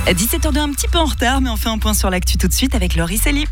À 17h02, un petit peu en retard, mais on fait un point sur l'actu tout de suite avec Laurie Sely.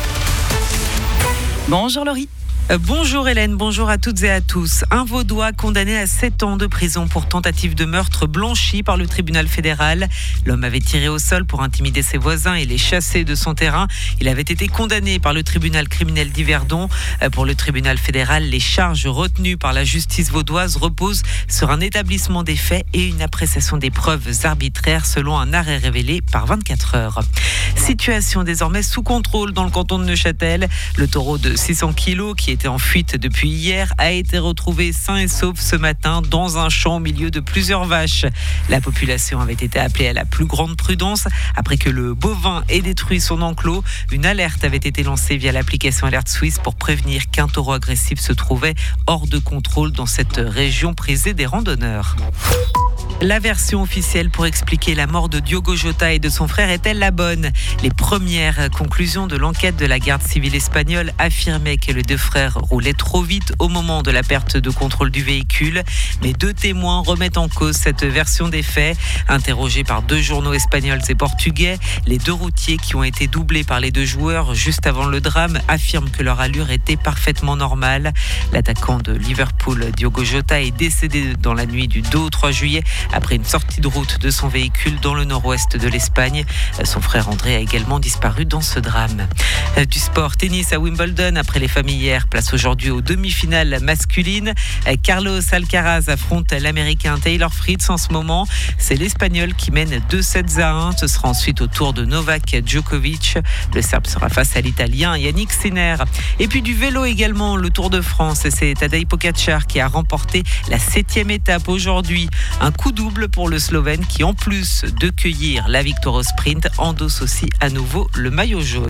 Bonjour Laurie. Bonjour Hélène, bonjour à toutes et à tous. Un Vaudois condamné à 7 ans de prison pour tentative de meurtre blanchi par le tribunal fédéral. L'homme avait tiré au sol pour intimider ses voisins et les chasser de son terrain. Il avait été condamné par le tribunal criminel d'Yverdon. Pour le tribunal fédéral, les charges retenues par la justice vaudoise reposent sur un établissement des faits et une appréciation des preuves arbitraires selon un arrêt révélé par 24 heures. Situation désormais sous contrôle dans le canton de Neuchâtel. Le taureau de 600 kilos qui était en fuite depuis hier a été retrouvé sain et sauf ce matin dans un champ au milieu de plusieurs vaches. La population avait été appelée à la plus grande prudence après que le bovin ait détruit son enclos. Une alerte avait été lancée via l'application Alerte Suisse pour prévenir qu'un taureau agressif se trouvait hors de contrôle dans cette région prisée des randonneurs. La version officielle pour expliquer la mort de Diogo Jota et de son frère est-elle la bonne ? Les premières conclusions de l'enquête de la garde civile espagnole affirmaient que les deux frères roulaient trop vite au moment de la perte de contrôle du véhicule. Mais 2 témoins remettent en cause cette version des faits. Interrogés par 2 journaux espagnols et portugais, les 2 routiers qui ont été doublés par les 2 joueurs juste avant le drame affirment que leur allure était parfaitement normale. L'attaquant de Liverpool, Diogo Jota, est décédé dans la nuit du 2 au 3 juillet après une sortie de route de son véhicule dans le nord-ouest de l'Espagne. Son frère André a également disparu dans ce drame. Du sport, tennis à Wimbledon après les familles hier. Place aujourd'hui aux demi-finales masculines. Carlos Alcaraz affronte l'Américain Taylor Fritz en ce moment. C'est l'Espagnol qui mène 2-7-1. Ce sera ensuite au tour de Novak Djokovic. Le Serbe sera face à l'Italien Yannick Sinner. Et puis du vélo également, le Tour de France. C'est Tadej Pogačar qui a remporté la 7e étape aujourd'hui. Un coup double pour le Slovène qui, en plus de cueillir la victoire au sprint, endosse aussi à nouveau le maillot jaune.